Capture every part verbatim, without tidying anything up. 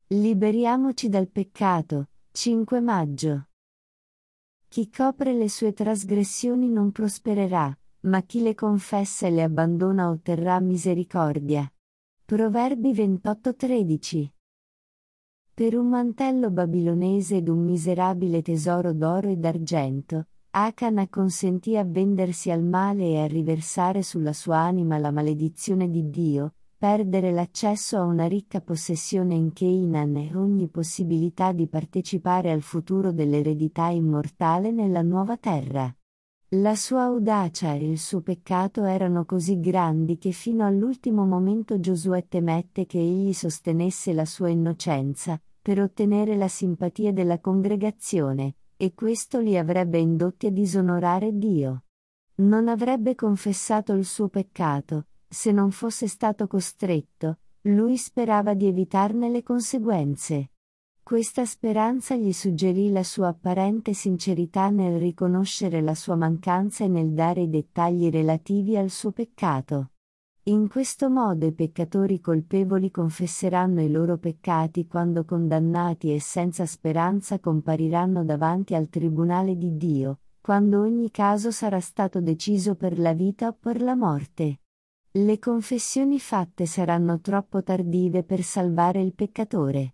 Liberiamoci dal peccato. cinque maggio. Chi copre le sue trasgressioni non prospererà, ma chi le confessa e le abbandona otterrà misericordia. Proverbi ventotto tredici. Per un mantello babilonese ed un miserabile tesoro d'oro e d'argento, Achan acconsentì a vendersi al male e a riversare sulla sua anima la maledizione di Dio, perdere l'accesso a una ricca possessione in Canaan e ogni possibilità di partecipare al futuro dell'eredità immortale nella nuova terra. La sua audacia e il suo peccato erano così grandi che fino all'ultimo momento Giosuè temette che egli sostenesse la sua innocenza, per ottenere la simpatia della congregazione, e questo li avrebbe indotti a disonorare Dio. Non avrebbe confessato il suo peccato, se non fosse stato costretto, lui sperava di evitarne le conseguenze. Questa speranza gli suggerì la sua apparente sincerità nel riconoscere la sua mancanza e nel dare i dettagli relativi al suo peccato. In questo modo i peccatori colpevoli confesseranno i loro peccati quando condannati e senza speranza compariranno davanti al tribunale di Dio, quando ogni caso sarà stato deciso per la vita o per la morte. Le confessioni fatte saranno troppo tardive per salvare il peccatore.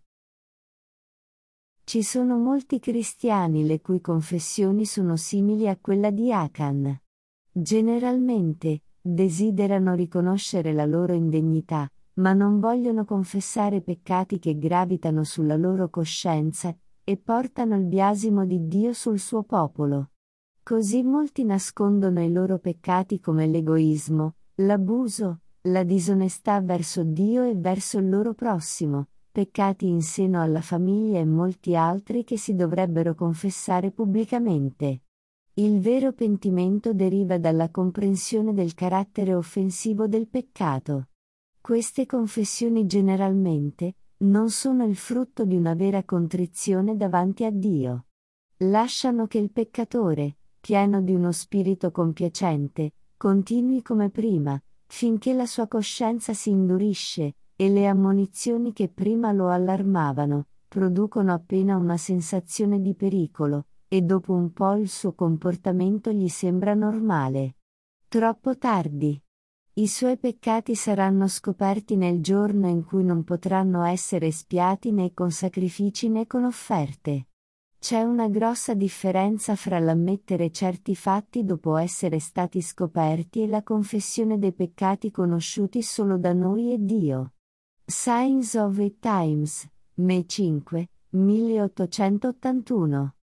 Ci sono molti cristiani le cui confessioni sono simili a quella di Achan. Generalmente, desiderano riconoscere la loro indegnità, ma non vogliono confessare peccati che gravitano sulla loro coscienza, e portano il biasimo di Dio sul suo popolo. Così molti nascondono i loro peccati come l'egoismo, l'abuso, la disonestà verso Dio e verso il loro prossimo, peccati in seno alla famiglia e molti altri che si dovrebbero confessare pubblicamente. Il vero pentimento deriva dalla comprensione del carattere offensivo del peccato. Queste confessioni generalmente non sono il frutto di una vera contrizione davanti a Dio. Lasciano che il peccatore, pieno di uno spirito compiacente, continui come prima, finché la sua coscienza si indurisce, e le ammonizioni che prima lo allarmavano, producono appena una sensazione di pericolo, e dopo un po' il suo comportamento gli sembra normale. Troppo tardi. I suoi peccati saranno scoperti nel giorno in cui non potranno essere espiati né con sacrifici né con offerte. C'è una grossa differenza fra l'ammettere certi fatti dopo essere stati scoperti e la confessione dei peccati conosciuti solo da noi e Dio. Signs of the Times, May cinque, milleottocentottantuno.